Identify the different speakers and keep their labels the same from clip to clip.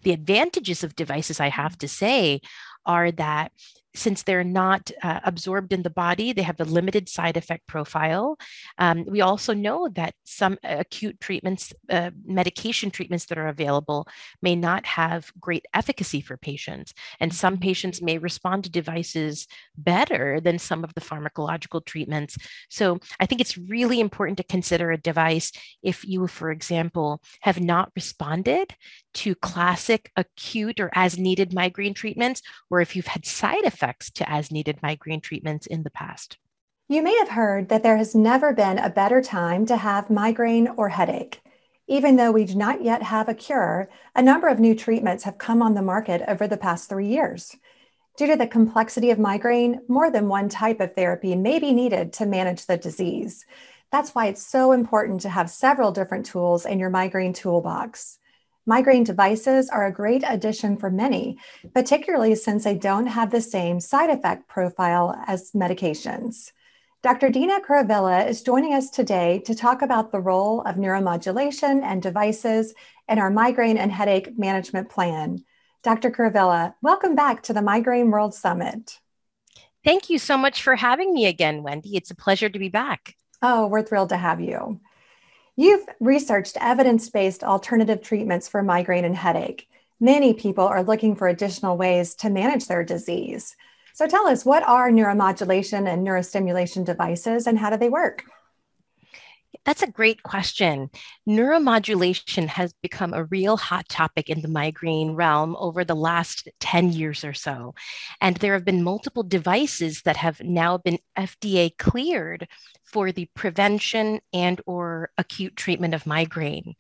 Speaker 1: The advantages of devices, I have to say, are that since they're not absorbed in the body, they have a limited side effect profile. We also know that some acute treatments, medication treatments that are available may not have great efficacy for patients. And some patients may respond to devices better than some of the pharmacological treatments. So I think it's really important to consider a device if you, for example, have not responded to classic acute or as needed migraine treatments, or if you've had side effects to as needed migraine treatments in the past.
Speaker 2: You may have heard that there has never been a better time to have migraine or headache. Even though we do not yet have a cure, a number of new treatments have come on the market over the past 3 years. Due to the complexity of migraine, more than one type of therapy may be needed to manage the disease. That's why it's so important to have several different tools in your migraine toolbox. Migraine devices are a great addition for many, particularly since they don't have the same side effect profile as medications. Dr. Dina Kuruvilla is joining us today to talk about the role of neuromodulation and devices in our migraine and headache management plan. Dr. Kuruvilla, welcome back to the Migraine World Summit.
Speaker 1: Thank you so much for having me again, Wendy. It's a pleasure to be back.
Speaker 2: Oh, we're thrilled to have you. You've researched evidence-based alternative treatments for migraine and headache. Many people are looking for additional ways to manage their disease. So tell us, what are neuromodulation and neurostimulation devices and how do they work?
Speaker 1: That's a great question. Neuromodulation has become a real hot topic in the migraine realm over the last 10 years or so. And there have been multiple devices that have now been FDA cleared for the prevention and or acute treatment of migraine.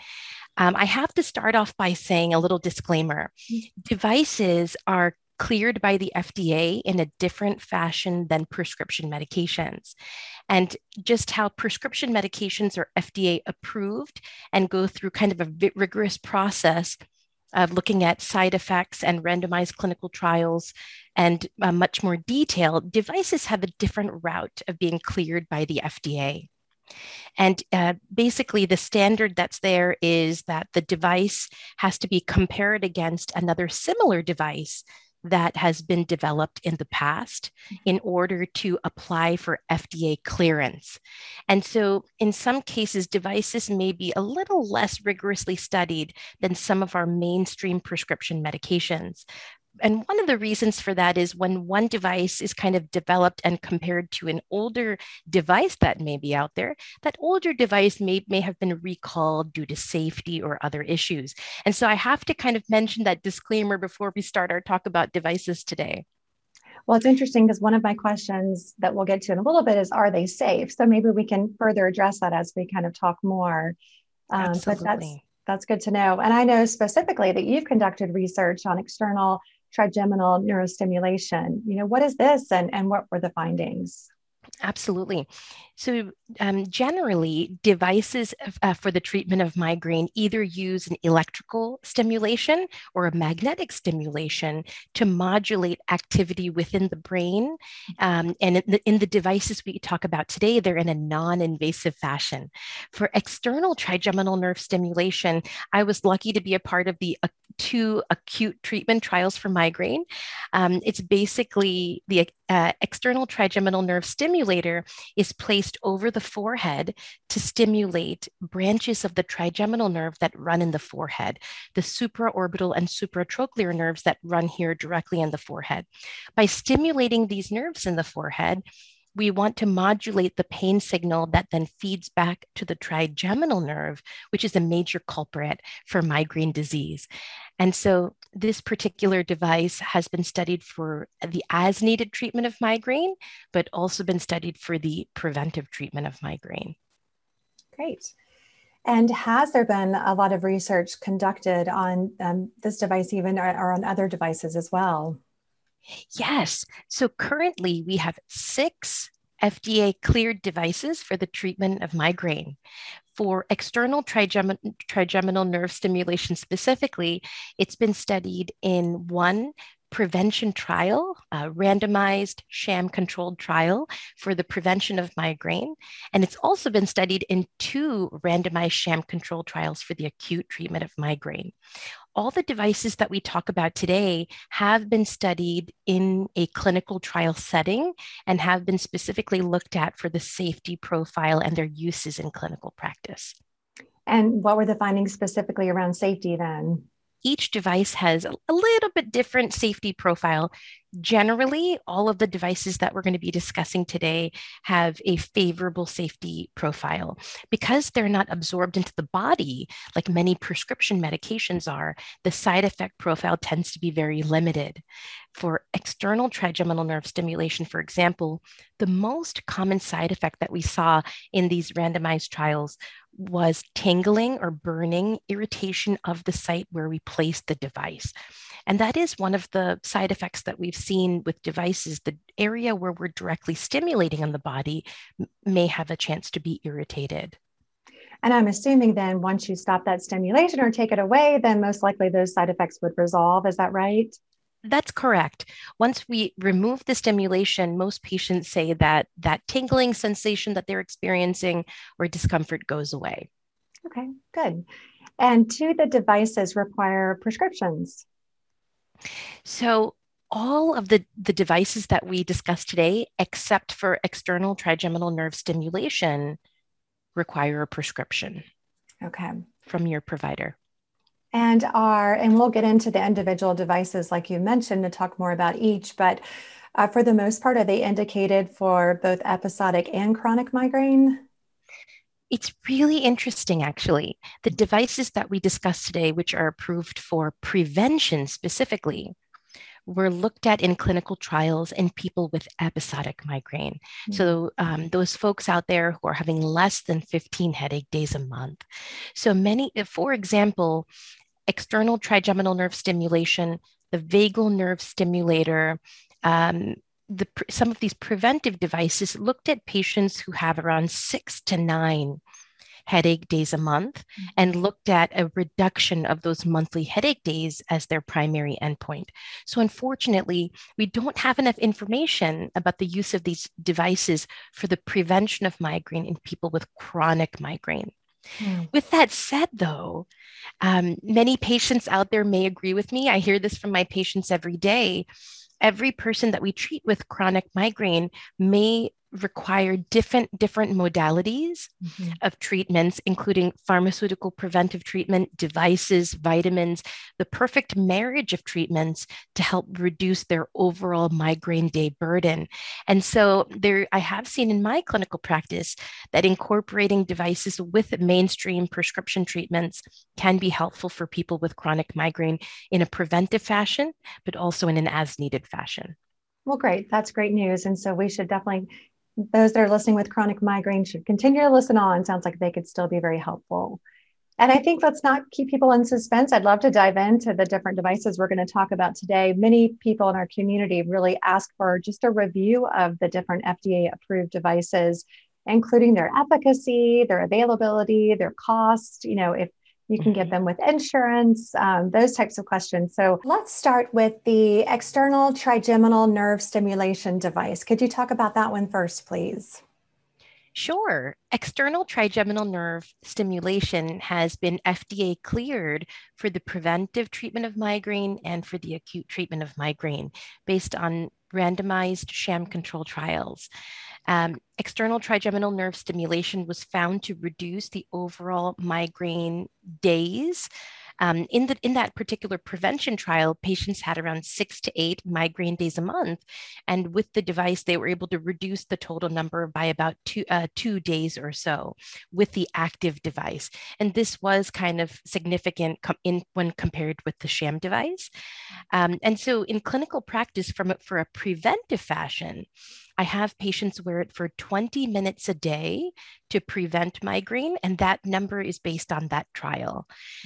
Speaker 1: I have to start off by saying a little disclaimer. Devices are cleared by the FDA in a different fashion than prescription medications. And just how prescription medications are FDA approved and go through kind of a rigorous process of looking at side effects and randomized clinical trials and much more detail, devices have a different route of being cleared by the FDA. And basically, the standard that's there is that the device has to be compared against another similar device that has been developed in the past in order to apply for FDA clearance. And so in some cases, devices may be a little less rigorously studied than some of our mainstream prescription medications. And one of the reasons for that is when one device is kind of developed and compared to an older device that may be out there, that older device may have been recalled due to safety or other issues. And so I have to kind of mention that disclaimer before we start our talk about devices today.
Speaker 2: Well, it's interesting because one of my questions that we'll get to in a little bit is, are they safe? So maybe we can further address that as we kind of talk more. But that's good to know. And I know specifically that you've conducted research on external trigeminal neurostimulation. What is this and what were the findings?
Speaker 1: Absolutely. So generally, devices for the treatment of migraine either use an electrical stimulation or a magnetic stimulation to modulate activity within the brain. And in the devices we talk about today, they're in a non-invasive fashion. For external trigeminal nerve stimulation, I was lucky to be a part of the two acute treatment trials for migraine. It's basically the external trigeminal nerve stimulator is placed over the forehead to stimulate branches of the trigeminal nerve that run in the forehead, the supraorbital and supratrochlear nerves that run here directly in the forehead. By stimulating these nerves in the forehead, we want to modulate the pain signal that then feeds back to the trigeminal nerve, which is a major culprit for migraine disease. And so this particular device has been studied for the as needed treatment of migraine, but also been studied for the preventive treatment of migraine.
Speaker 2: Great. And has there been a lot of research conducted on this device even or on other devices as well?
Speaker 1: Yes. So currently we have 6 FDA cleared devices for the treatment of migraine. For external trigeminal nerve stimulation specifically, it's been studied in 1 prevention trial, a randomized sham-controlled trial for the prevention of migraine. And it's also been studied in 2 randomized sham-controlled trials for the acute treatment of migraine. All the devices that we talk about today have been studied in a clinical trial setting and have been specifically looked at for the safety profile and their uses in clinical practice.
Speaker 2: And what were the findings specifically around safety then?
Speaker 1: Each device has a little bit different safety profile. Generally, all of the devices that we're going to be discussing today have a favorable safety profile. Because they're not absorbed into the body like many prescription medications are, the side effect profile tends to be very limited. For external trigeminal nerve stimulation, for example, the most common side effect that we saw in these randomized trials was tingling or burning irritation of the site where we placed the device. And that is one of the side effects that we've seen with devices. The area where we're directly stimulating on the body may have a chance to be irritated.
Speaker 2: And I'm assuming then once you stop that stimulation or take it away, then most likely those side effects would resolve. Is that right?
Speaker 1: That's correct. Once we remove the stimulation, most patients say that that tingling sensation that they're experiencing or discomfort goes away.
Speaker 2: Okay, good. And do the devices require prescriptions?
Speaker 1: So all of the devices that we discussed today, except for external trigeminal nerve stimulation, require a prescription from your provider.
Speaker 2: And we'll get into the individual devices like you mentioned to talk more about each, but for the most part, are they indicated for both episodic and chronic migraine?
Speaker 1: It's really interesting, actually. The devices that we discussed today, which are approved for prevention specifically, were looked at in clinical trials in people with episodic migraine. Mm-hmm. So those folks out there who are having less than 15 headache days a month. So many, for example, external trigeminal nerve stimulation, the vagal nerve stimulator, some of these preventive devices looked at patients who have around 6 to 9 headache days a month and looked at a reduction of those monthly headache days as their primary endpoint. So unfortunately, we don't have enough information about the use of these devices for the prevention of migraine in people with chronic migraine. With that said, though, many patients out there may agree with me. I hear this from my patients every day. Every person that we treat with chronic migraine may require different modalities of treatments, including pharmaceutical preventive treatment, devices, vitamins, the perfect marriage of treatments to help reduce their overall migraine day burden. And so I have seen in my clinical practice that incorporating devices with mainstream prescription treatments can be helpful for people with chronic migraine in a preventive fashion, but also in an as-needed fashion.
Speaker 2: Well, great. That's great news. And so we should definitely, those that are listening with chronic migraine should continue to listen on. Sounds like they could still be very helpful. And I think let's not keep people in suspense. I'd love to dive into the different devices we're going to talk about today. Many people in our community really ask for just a review of the different FDA approved devices, including their efficacy, their availability, their cost, if you can get them with insurance, those types of questions. So let's start with the external trigeminal nerve stimulation device. Could you talk about that one first, please?
Speaker 1: Sure. External trigeminal nerve stimulation has been FDA cleared for the preventive treatment of migraine and for the acute treatment of migraine based on randomized sham control trials. External trigeminal nerve stimulation was found to reduce the overall migraine days. In that particular prevention trial, patients had around 6 to 8 migraine days a month. And with the device, they were able to reduce the total number by about 2 days or so with the active device. And this was kind of significant when compared with the sham device. And so in clinical practice, for a preventive fashion, I have patients wear it for 20 minutes a day to prevent migraine, and that number is based on that trial.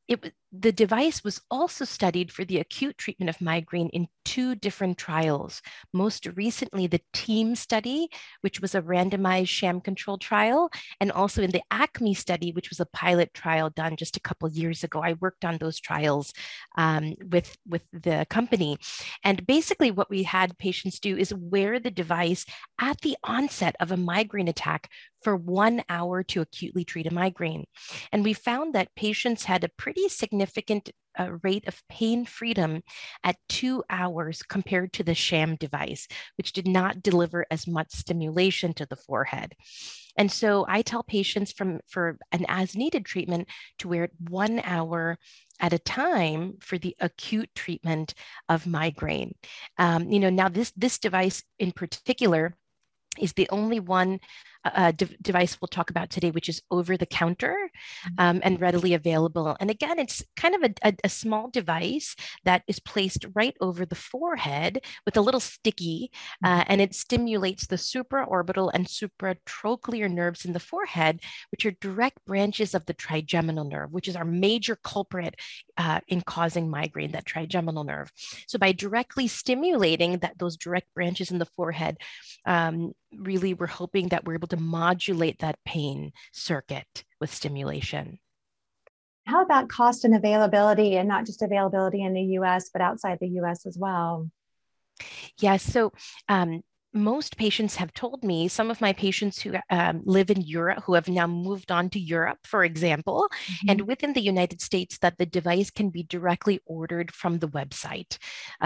Speaker 1: The device was also studied for the acute treatment of migraine in two different trials. Most recently, the TEAM study, which was a randomized sham-controlled trial, and also in the ACME study, which was a pilot trial done just a couple of years ago. I worked on those trials with the company. And basically what we had patients do is wear the device at the onset of a migraine attack for 1 hour to acutely treat a migraine. And we found that patients had a pretty significant rate of pain freedom at 2 hours compared to the sham device, which did not deliver as much stimulation to the forehead. And so I tell patients for an as needed treatment to wear it 1 hour at a time for the acute treatment of migraine. Now this device in particular is the only one device we'll talk about today, which is over the counter and readily available. And again, it's kind of a small device that is placed right over the forehead with a little sticky, and it stimulates the supraorbital and supratrochlear nerves in the forehead, which are direct branches of the trigeminal nerve, which is our major culprit in causing migraine, that trigeminal nerve. So by directly stimulating those direct branches in the forehead, really we're hoping that we're able to modulate that pain circuit with stimulation.
Speaker 2: How about cost and availability, and not just availability in the US, but outside the US as well?
Speaker 1: Yeah, so most patients have told me, some of my patients who live in Europe, who have now moved on to Europe, for example, and within the United States, that the device can be directly ordered from the website.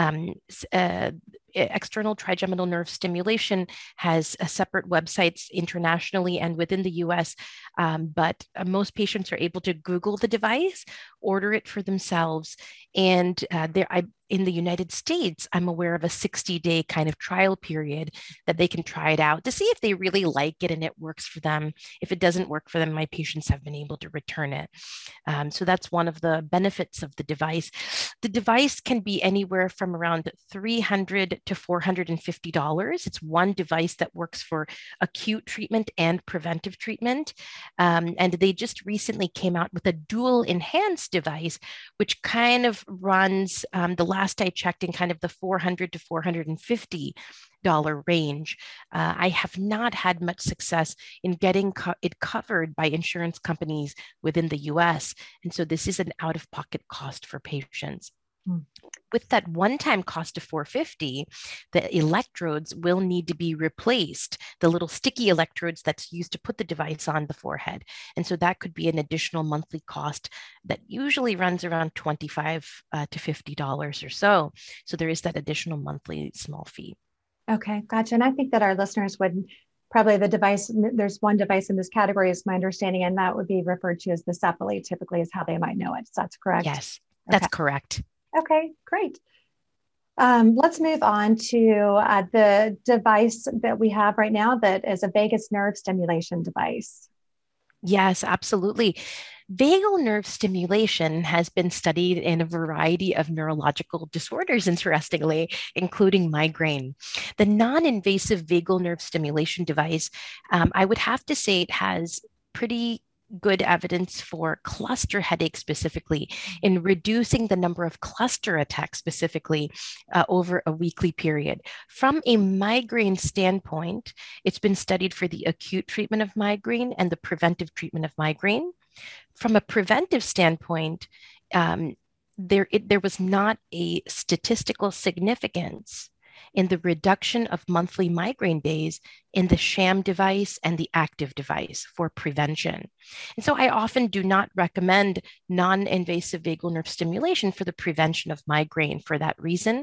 Speaker 1: External trigeminal nerve stimulation has separate websites internationally and within the US, but most patients are able to Google the device, order it for themselves, and in the United States, I'm aware of a 60-day kind of trial period that they can try it out to see if they really like it and it works for them. If it doesn't work for them, my patients have been able to return it. So that's one of the benefits of the device. The device can be anywhere from around $300 to $450. It's one device that works for acute treatment and preventive treatment. And they just recently came out with a dual enhanced device, which kind of runs the last I checked in kind of the $400 to $450 range. I have not had much success in getting it covered by insurance companies within the US. And so this is an out-of-pocket cost for patients. With that one-time cost of $450, the electrodes will need to be replaced, the little sticky electrodes that's used to put the device on the forehead. And so that could be an additional monthly cost that usually runs around $25 to $50 or so. So there is that additional monthly small fee.
Speaker 2: Okay, gotcha. And I think that our listeners would probably there's one device in this category is my understanding, and that would be referred to as the Cephally, typically is how they might know it. So that's correct?
Speaker 1: Yes, that's correct.
Speaker 2: Okay, great. Let's move on to the device that we have right now that is a vagus nerve stimulation device.
Speaker 1: Yes, absolutely. Vagal nerve stimulation has been studied in a variety of neurological disorders, interestingly, including migraine. The non-invasive vagal nerve stimulation device, I would have to say it has pretty good evidence for cluster headache specifically, in reducing the number of cluster attacks specifically over a weekly period. From a migraine standpoint, it's been studied for the acute treatment of migraine and the preventive treatment of migraine. From a preventive standpoint, there was not a statistical significance in the reduction of monthly migraine days in the sham device and the active device for prevention. And so I often do not recommend non-invasive vagal nerve stimulation for the prevention of migraine for that reason.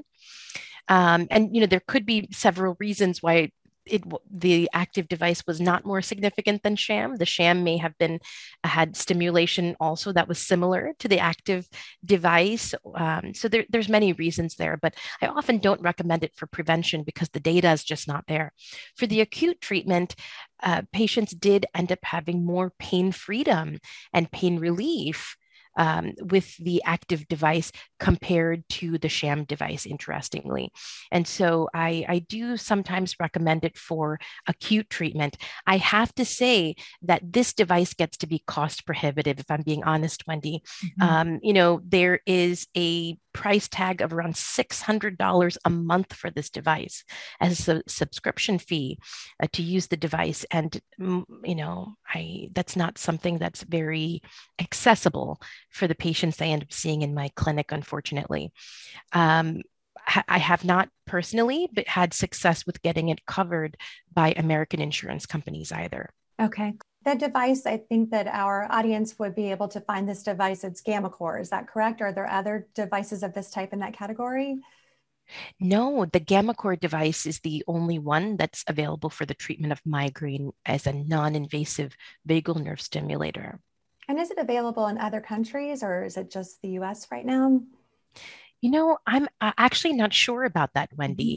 Speaker 1: There could be several reasons why the active device was not more significant than sham. The sham may have had stimulation also that was similar to the active device. So there's many reasons there, but I often don't recommend it for prevention because the data is just not there. For the acute treatment, patients did end up having more pain freedom and pain relief with the active device compared to the sham device, interestingly. And so I do sometimes recommend it for acute treatment. I have to say that this device gets to be cost prohibitive, if I'm being honest, Wendy.
Speaker 2: Mhm.
Speaker 1: There is a price tag of around $600 a month for this device as a subscription fee to use the device. And, that's not something that's very accessible for the patients I end up seeing in my clinic, unfortunately. Um, I have not personally, but had success with getting it covered by American insurance companies either.
Speaker 2: Okay. That device, I think that our audience would be able to find this device. It's gammaCore. Is that correct? Are there other devices of this type in that category?
Speaker 1: No, the gammaCore device is the only one that's available for the treatment of migraine as a non-invasive vagal nerve stimulator.
Speaker 2: And is it available in other countries or is it just the US right now?
Speaker 1: I'm actually not sure about that,
Speaker 2: Mhm.
Speaker 1: Wendy.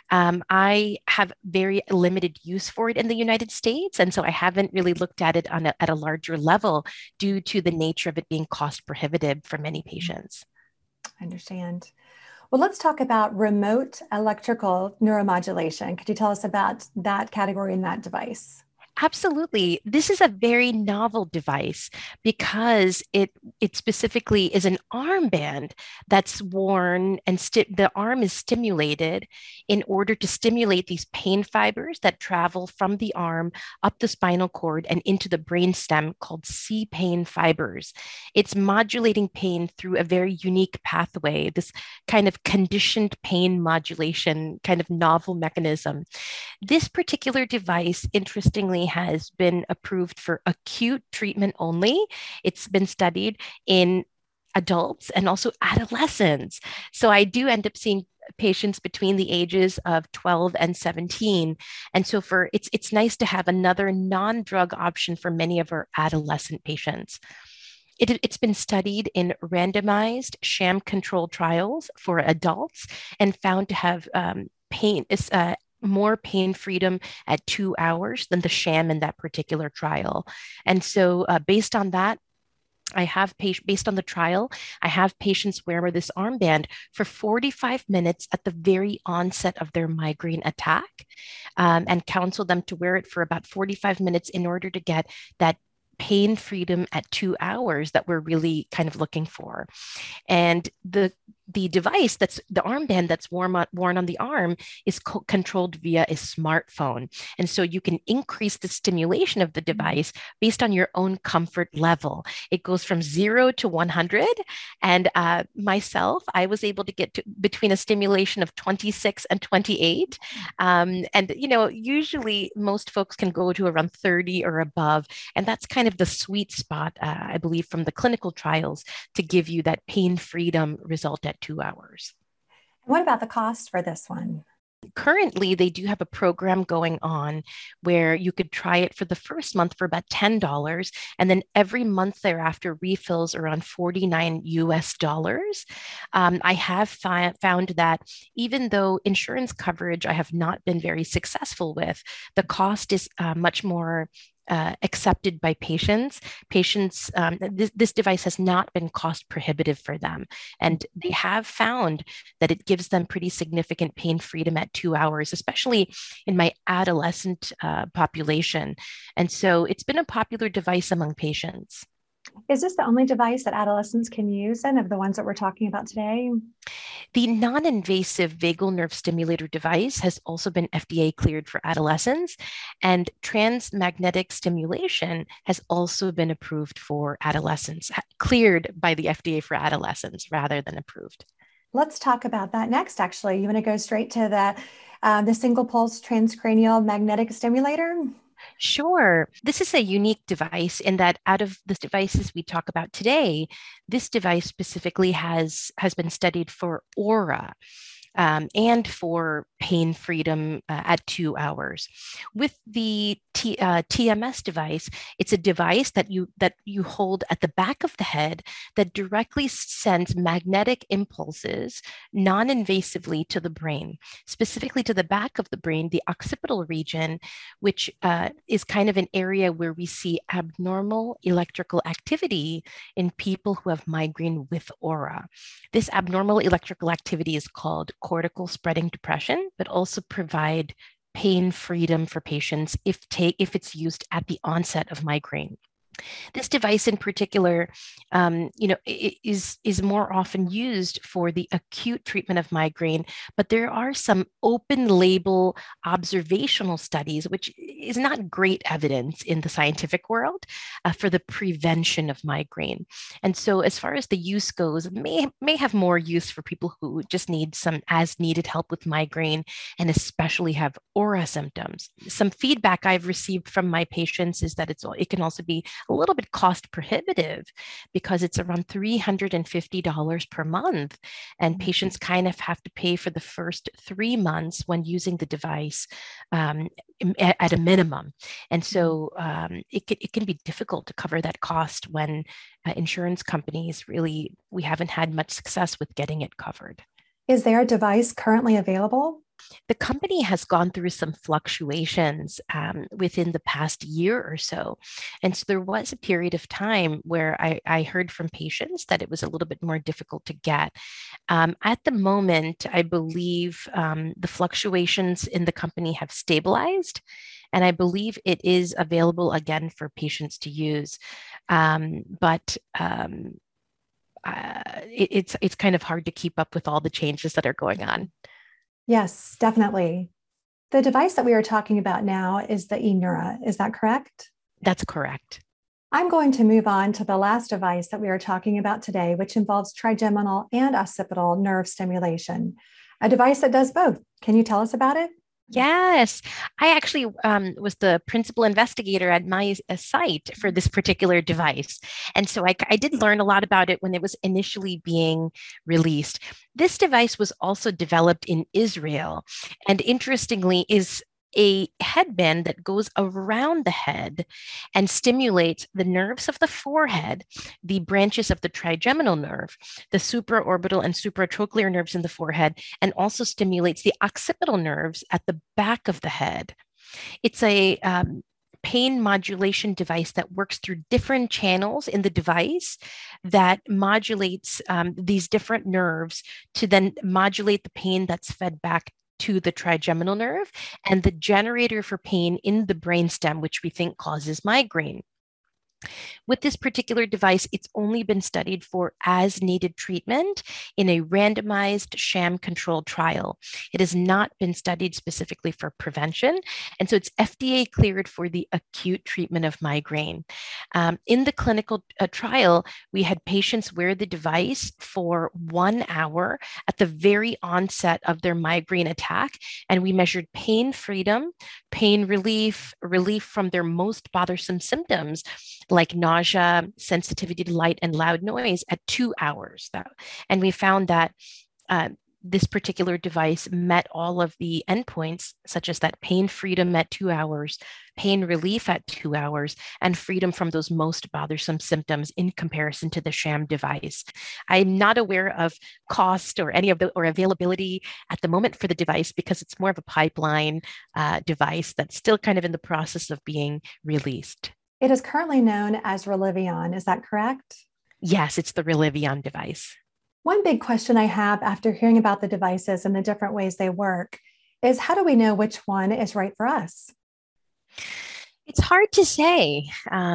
Speaker 1: I have very limited use for it in the United States, and so I haven't really looked at it at a larger level due to the nature of it being cost prohibitive for many patients.
Speaker 2: I understand. Well, let's talk about remote electrical neuromodulation. Could you tell us about that category and that device?
Speaker 1: Absolutely. This is a very novel device because it specifically is an armband that's worn and the arm is stimulated in order to stimulate these pain fibers that travel from the arm up the spinal cord and into the brainstem called C pain fibers. It's modulating pain through a very unique pathway, this kind of conditioned pain modulation, kind of novel mechanism. This particular device, interestingly, has been approved for acute treatment only. It's been studied in adults and also adolescents. So I do end up seeing patients between the ages of 12 and 17. And so it's nice to have another non-drug option for many of our adolescent patients. It's been studied in randomized sham controlled trials for adults and found to have more pain freedom at 2 hours than the sham in that particular trial. And so, based on that, based on the trial, I have patients wear this armband for 45 minutes at the very onset of their migraine attack, and counsel them to wear it for about 45 minutes in order to get that pain freedom at 2 hours that we're really kind of looking for. And the device that's the armband that's worn on the arm is controlled via a smartphone. And so you can increase the stimulation of the device based on your own comfort level. It goes from 0 to 100. And myself, I was able to get to between a stimulation of 26 and 28. Usually most folks can go to around 30 or above. And that's kind of the sweet spot, I believe, from the clinical trials to give you that pain freedom result at 2 hours.
Speaker 2: What about the cost for this one?
Speaker 1: Currently, they do have a program going on where you could try it for the first month for about $10, and then every month thereafter refills around 49 US dollars. I have found that even though insurance coverage I have not been very successful with, the cost is much more accepted by patients. This device has not been cost prohibitive for them. And they have found that it gives them pretty significant pain freedom at 2 hours, especially in my adolescent population. And so it's been a popular device among patients.
Speaker 2: Is this the only device that adolescents can use and of the ones that we're talking about today?
Speaker 1: The non-invasive vagal nerve stimulator device has also been FDA cleared for adolescents, and transmagnetic stimulation has also been approved for adolescents, cleared by the FDA for adolescents rather than approved.
Speaker 2: Let's talk about that next, actually. You want to go straight to the single pulse transcranial magnetic stimulator?
Speaker 1: Sure. This is a unique device in that out of the devices we talk about today, this device specifically has been studied for aura. and for pain freedom at 2 hours. With the TMS device, it's a device that you hold at the back of the head that directly sends magnetic impulses non-invasively to the brain, specifically to the back of the brain, the occipital region, which is kind of an area where we see abnormal electrical activity in people who have migraine with aura. This abnormal electrical activity is called cortical spreading depression, but also provide pain freedom for patients if it's used at the onset of migraine. This device in particular, is more often used for the acute treatment of migraine, but there are some open label observational studies, which is not great evidence in the scientific world for the prevention of migraine. And so as far as the use goes, may have more use for people who just need some as needed help with migraine and especially have aura symptoms. Some feedback I've received from my patients is that it can also be a little bit cost prohibitive because it's around $350 per month. And patients kind of have to pay for the first 3 months when using the device at a minimum. And so it can be difficult to cover that cost when insurance companies we haven't had much success with getting it covered.
Speaker 2: Is there a device currently available?
Speaker 1: The company has gone through some fluctuations within the past year or so. And so there was a period of time where I heard from patients that it was a little bit more difficult to get. At the moment, I believe the fluctuations in the company have stabilized, and I believe it is available again for patients to use. But it's kind of hard to keep up with all the changes that are going on.
Speaker 2: Yes, definitely. The device that we are talking about now is the eNeura. Is that correct?
Speaker 1: That's correct.
Speaker 2: I'm going to move on to the last device that we are talking about today, which involves trigeminal and occipital nerve stimulation, a device that does both. Can you tell us about it?
Speaker 1: Yes, I actually was the principal investigator at my site for this particular device. And so I did learn a lot about it when it was initially being released. This device was also developed in Israel, and interestingly is a headband that goes around the head and stimulates the nerves of the forehead, the branches of the trigeminal nerve, the supraorbital and supratrochlear nerves in the forehead, and also stimulates the occipital nerves at the back of the head. It's a pain modulation device that works through different channels in the device that modulates these different nerves to then modulate the pain that's fed back to the trigeminal nerve and the generator for pain in the brainstem, which we think causes migraine. With this particular device, it's only been studied for as needed treatment in a randomized sham controlled trial. It has not been studied specifically for prevention. And so it's FDA cleared for the acute treatment of migraine. In the clinical trial, we had patients wear the device for 1 hour at the very onset of their migraine attack. And we measured pain freedom, pain relief, relief from their most bothersome symptoms like nausea, sensitivity to light and loud noise at 2 hours. And we found that this particular device met all of the endpoints, such as that pain freedom at 2 hours, pain relief at 2 hours, and freedom from those most bothersome symptoms in comparison to the sham device. I'm not aware of cost or any of the or availability at the moment for the device because it's more of a pipeline device that's still kind of in the process of being released.
Speaker 2: It is currently known as Relivion. Is that correct?
Speaker 1: Yes, it's the Relivion device.
Speaker 2: One big question I have after hearing about the devices and the different ways they work is how do we know which one is right for us?
Speaker 1: It's hard to say.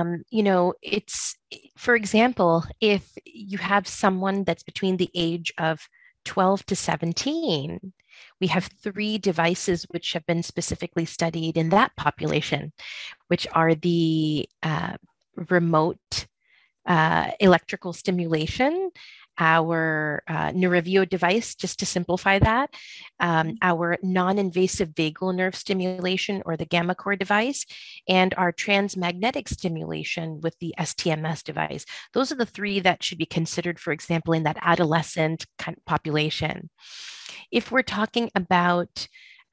Speaker 1: It's, for example, if you have someone that's between the age of 12 to 17, we have 3 devices which have been specifically studied in that population, which are the remote electrical stimulation our Neurivio device, just to simplify that, our non-invasive vagal nerve stimulation or the gammaCore device, and our transmagnetic stimulation with the STMS device. Those are the three that should be considered, for example, in that adolescent kind of population. If we're talking about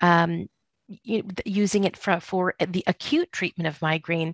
Speaker 1: using it for the acute treatment of migraine,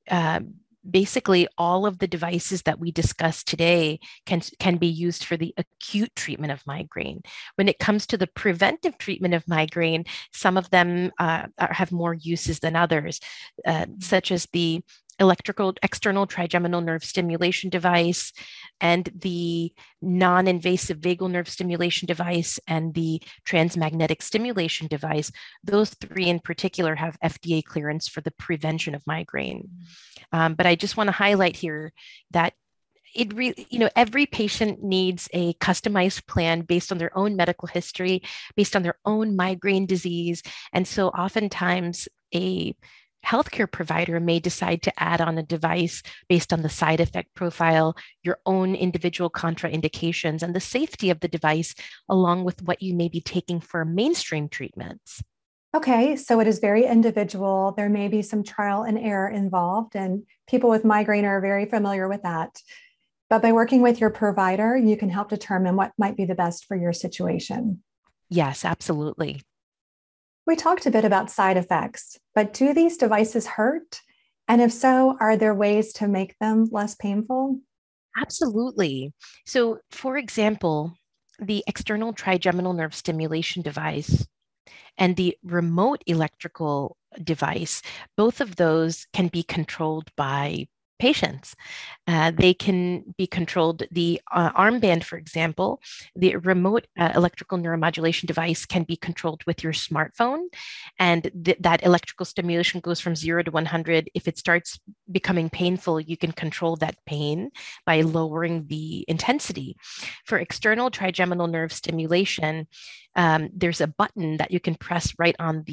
Speaker 1: basically all of the devices that we discussed today can be used for the acute treatment of migraine. When it comes to the preventive treatment of migraine, some of them have more uses than others, such as the electrical external trigeminal nerve stimulation device and the non-invasive vagal nerve stimulation device and the transmagnetic stimulation device. Those three in particular have FDA clearance for the prevention of migraine. But I just want to highlight here that it really, every patient needs a customized plan based on their own medical history, based on their own migraine disease. And so oftentimes a healthcare provider may decide to add on a device based on the side effect profile, your own individual contraindications, and the safety of the device, along with what you may be taking for mainstream treatments.
Speaker 2: Okay, so it is very individual. There may be some trial and error involved, and people with migraine are very familiar with that. But by working with your provider, you can help determine what might be the best for your situation.
Speaker 1: Yes, absolutely.
Speaker 2: We talked a bit about side effects, but do these devices hurt? And if so, are there ways to make them less painful?
Speaker 1: Absolutely. So, for example, the external trigeminal nerve stimulation device and the remote electrical device, both of those can be controlled by patients. They can be controlled, the armband, for example, the remote electrical neuromodulation device can be controlled with your smartphone. And that electrical stimulation goes from 0 to 100. If it starts becoming painful, you can control that pain by lowering the intensity. For external trigeminal nerve stimulation, there's a button that you can press right on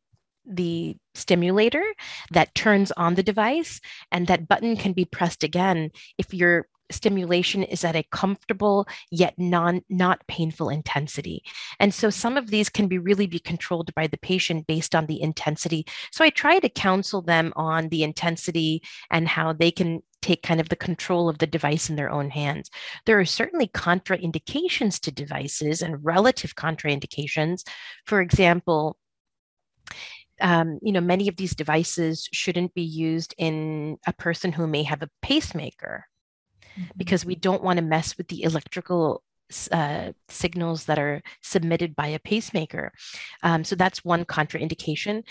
Speaker 1: the stimulator that turns on the device, and that button can be pressed again if your stimulation is at a comfortable yet not painful intensity. And so some of these can really be controlled by the patient based on the intensity. So I try to counsel them on the intensity and how they can take kind of the control of the device in their own hands. There are certainly contraindications to devices and relative contraindications. For example, many of these devices shouldn't be used in a person who may have a pacemaker because we don't want to mess with the electrical signals that are submitted by a pacemaker. So that's one contraindication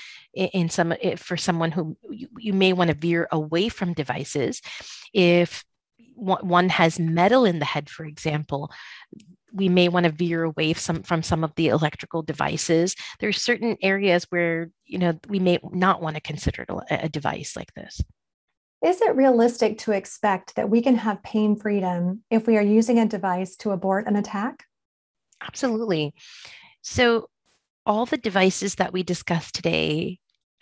Speaker 1: for someone who you may want to veer away from devices. If one has metal in the head, for example, we may want to veer away from some of the electrical devices. There's certain areas where, we may not want to consider a device like this.
Speaker 2: Is it realistic to expect that we can have pain freedom if we are using a device to abort an attack?
Speaker 1: Absolutely. So all the devices that we discussed today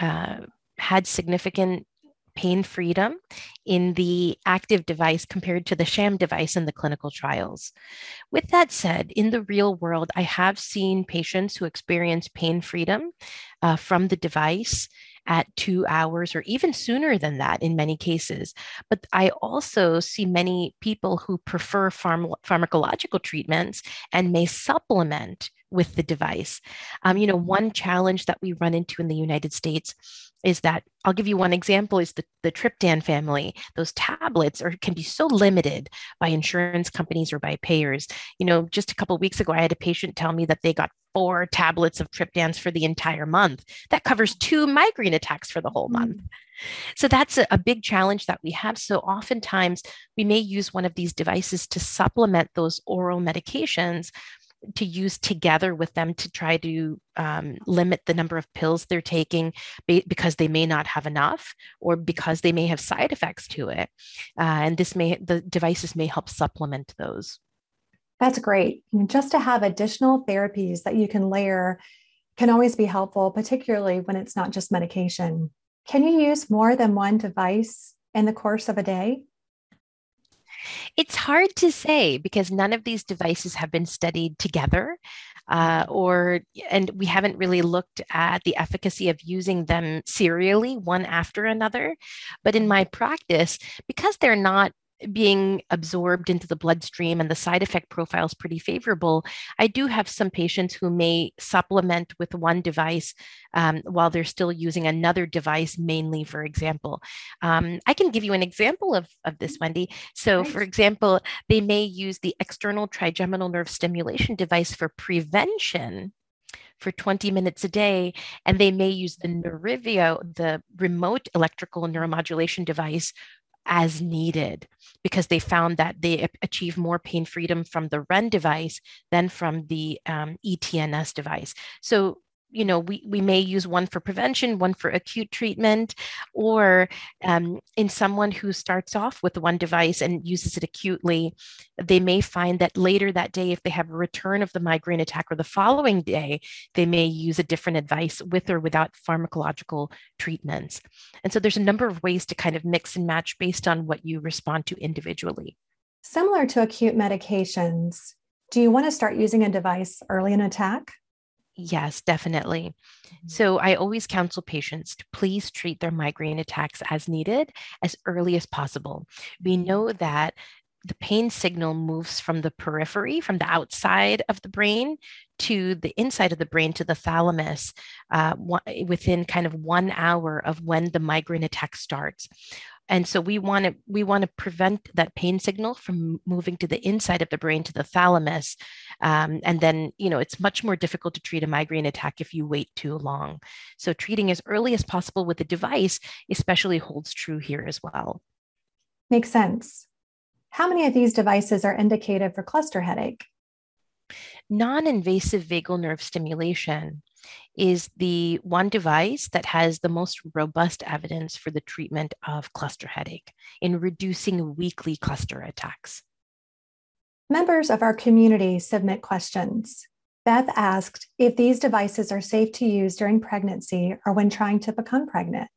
Speaker 1: had significant pain freedom in the active device compared to the sham device in the clinical trials. With that said, in the real world, I have seen patients who experience pain freedom from the device at 2 hours or even sooner than that in many cases. But I also see many people who prefer pharmacological treatments and may supplement with the device. One challenge that we run into in the United States is that, I'll give you one example, is the triptan family. Those tablets can be so limited by insurance companies or by payers. Just a couple of weeks ago, I had a patient tell me that they got 4 tablets of triptans for the entire month. That covers 2 migraine attacks for the whole month. So that's a big challenge that we have. So oftentimes we may use one of these devices to supplement those oral medications to use together with them to try to limit the number of pills they're taking because they may not have enough or because they may have side effects to it. And the devices may help supplement those.
Speaker 2: That's great. Just to have additional therapies that you can layer can always be helpful, particularly when it's not just medication. Can you use more than one device in the course of a day?
Speaker 1: It's hard to say because none of these devices have been studied together, or and we haven't really looked at the efficacy of using them serially one after another. But in my practice, because they're not being absorbed into the bloodstream and the side effect profile is pretty favorable, I do have some patients who may supplement with one device while they're still using another device, mainly, for example. I can give you an example of this, Wendy. So, for
Speaker 2: Great.
Speaker 1: example, they may use the external trigeminal nerve stimulation device for prevention for 20 minutes a day, and they may use the Nerivio, the remote electrical neuromodulation device, as needed because they found that they achieve more pain freedom from the REN device than from the ETNS device. So, we may use one for prevention, one for acute treatment, or in someone who starts off with one device and uses it acutely, they may find that later that day, if they have a return of the migraine attack or the following day, they may use a different advice with or without pharmacological treatments. And so there's a number of ways to kind of mix and match based on what you respond to individually.
Speaker 2: Similar to acute medications, do you want to start using a device early in attack?
Speaker 1: Yes, definitely. So I always counsel patients to please treat their migraine attacks as needed as early as possible. We know that the pain signal moves from the periphery, from the outside of the brain to the inside of the brain to the thalamus within kind of 1 hour of when the migraine attack starts. And so we want to prevent that pain signal from moving to the inside of the brain to the thalamus. And then, it's much more difficult to treat a migraine attack if you wait too long. So treating as early as possible with the device especially holds true here as well.
Speaker 2: Makes sense. How many of these devices are indicated for cluster headache?
Speaker 1: Non-invasive vagal nerve stimulation is the one device that has the most robust evidence for the treatment of cluster headache in reducing weekly cluster attacks.
Speaker 2: Members of our community submit questions. Beth asked if these devices are safe to use during pregnancy or when trying to become pregnant.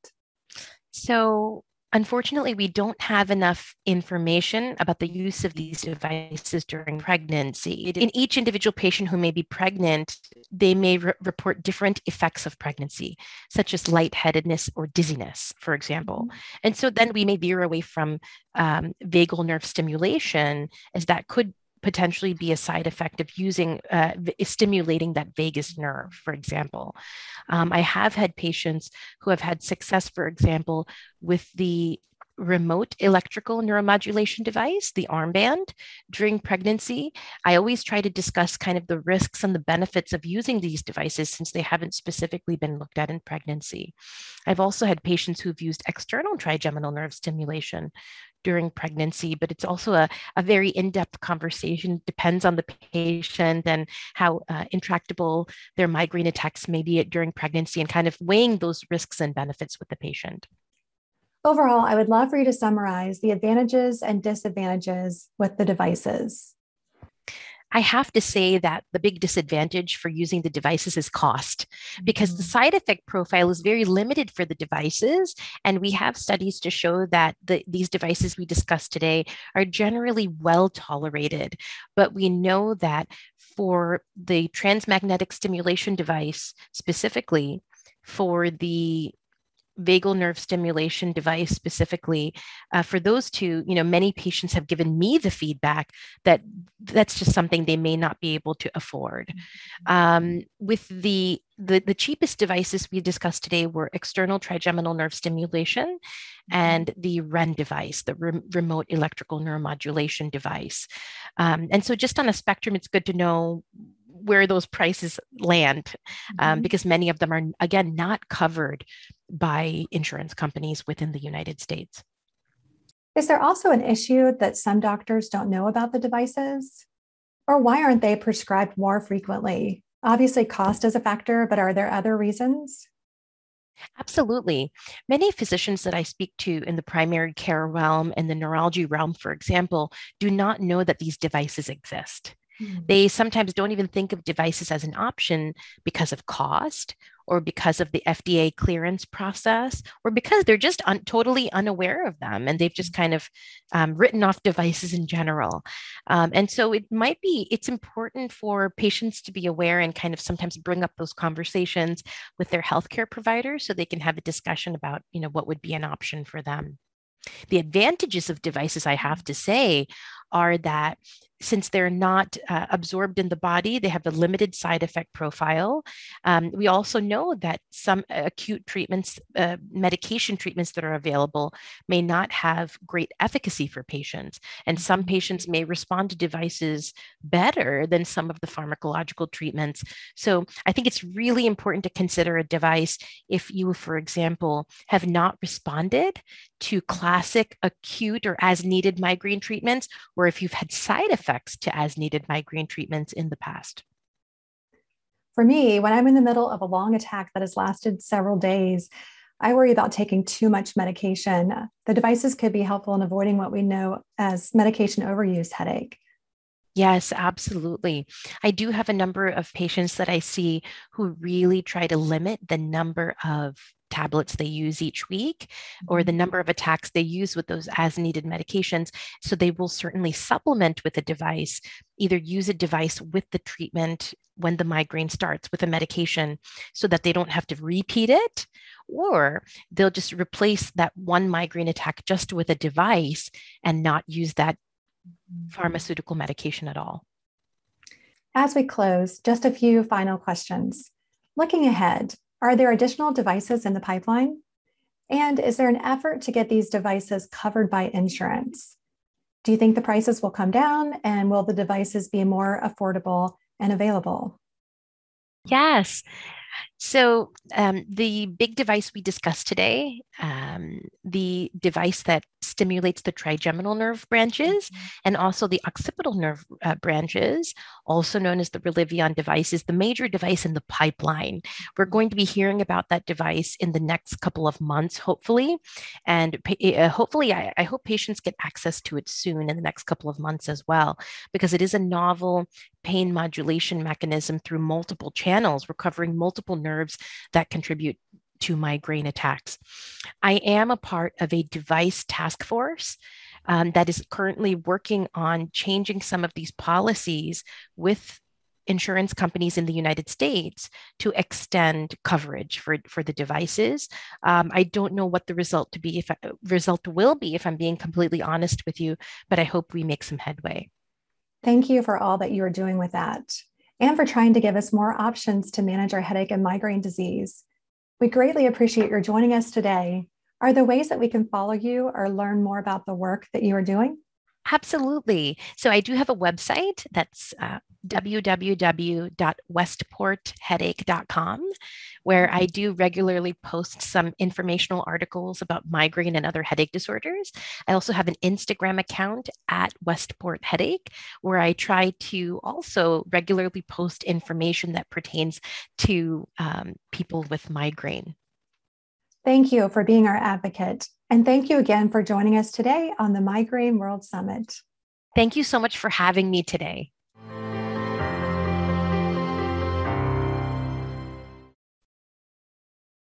Speaker 1: So, unfortunately, we don't have enough information about the use of these devices during pregnancy. In each individual patient who may be pregnant, they may report different effects of pregnancy, such as lightheadedness or dizziness, for example. And so then we may veer away from vagal nerve stimulation, as that could potentially be a side effect of stimulating that vagus nerve, for example. I have had patients who have had success, for example, with the remote electrical neuromodulation device, the armband, during pregnancy. I always try to discuss kind of the risks and the benefits of using these devices since they haven't specifically been looked at in pregnancy. I've also had patients who've used external trigeminal nerve stimulation during pregnancy, but it's also a very in-depth conversation. Depends on the patient and how intractable their migraine attacks may be during pregnancy and kind of weighing those risks and benefits with the patient.
Speaker 2: Overall, I would love for you to summarize the advantages and disadvantages with the devices.
Speaker 1: I have to say that the big disadvantage for using the devices is cost, because the side effect profile is very limited for the devices. And we have studies to show that these devices we discussed today are generally well tolerated. But we know that for the transmagnetic stimulation device, specifically for the vagal nerve stimulation device specifically, for those two, many patients have given me the feedback that that's just something they may not be able to afford. With the cheapest devices we discussed today were external trigeminal nerve stimulation and the REN device, the remote electrical neuromodulation device. And so just on a spectrum, it's good to know where those prices land, because many of them are, again, not covered by insurance companies within the United States.
Speaker 2: Is there also an issue that some doctors don't know about the devices? Or why aren't they prescribed more frequently? Obviously, cost is a factor, but are there other reasons?
Speaker 1: Absolutely. Many physicians that I speak to in the primary care realm and the neurology realm, for example, do not know that these devices exist.
Speaker 2: Mm.
Speaker 1: They sometimes don't even think of devices as an option because of cost or because of the FDA clearance process or because they're just totally unaware of them and they've just kind of written off devices in general. And so it's important for patients to be aware and kind of sometimes bring up those conversations with their healthcare providers so they can have a discussion about, what would be an option for them. The advantages of devices, I have to say, are that since they're not absorbed in the body, they have a limited side effect profile. We also know that some acute treatments, medication treatments that are available, may not have great efficacy for patients. And some patients may respond to devices better than some of the pharmacological treatments. So I think it's really important to consider a device if you, for example, have not responded to classic acute or as needed migraine treatments, or if you've had side effects to as needed migraine treatments in the past.
Speaker 2: For me, when I'm in the middle of a long attack that has lasted several days, I worry about taking too much medication. The devices could be helpful in avoiding what we know as medication overuse headache.
Speaker 1: Yes, absolutely. I do have a number of patients that I see who really try to limit the number of tablets they use each week or the number of attacks they use with those as needed medications. So they will certainly supplement with a device, either use a device with the treatment when the migraine starts with a medication so that they don't have to repeat it, or they'll just replace that one migraine attack just with a device and not use that pharmaceutical medication at all.
Speaker 2: As we close, just a few final questions. Looking ahead, are there additional devices in the pipeline? And is there an effort to get these devices covered by insurance? Do you think the prices will come down and will the devices be more affordable and available?
Speaker 1: Yes. So the big device we discussed today, the device that stimulates the trigeminal nerve branches and also the occipital nerve branches, also known as the Relivion device, is the major device in the pipeline. We're going to be hearing about that device in the next couple of months, hopefully. And hopefully, I hope patients get access to it soon in the next couple of months as well, because it is a novel pain modulation mechanism through multiple channels, recovering multiple nerves that contribute to migraine attacks. I am a part of a device task force that is currently working on changing some of these policies with insurance companies in the United States to extend coverage for the devices. I don't know what the result will be if I'm being completely honest with you, but I hope we make some headway.
Speaker 2: Thank you for all that you are doing with that and for trying to give us more options to manage our headache and migraine disease. We greatly appreciate your joining us today. Are there ways that we can follow you or learn more about the work that you are doing?
Speaker 1: Absolutely. So I do have a website that's www.westportheadache.com, where I do regularly post some informational articles about migraine and other headache disorders. I also have an Instagram account at Westport Headache, where I try to also regularly post information that pertains to people with migraine.
Speaker 2: Thank you for being our advocate. And thank you again for joining us today on the Migraine World Summit.
Speaker 1: Thank you so much for having me today.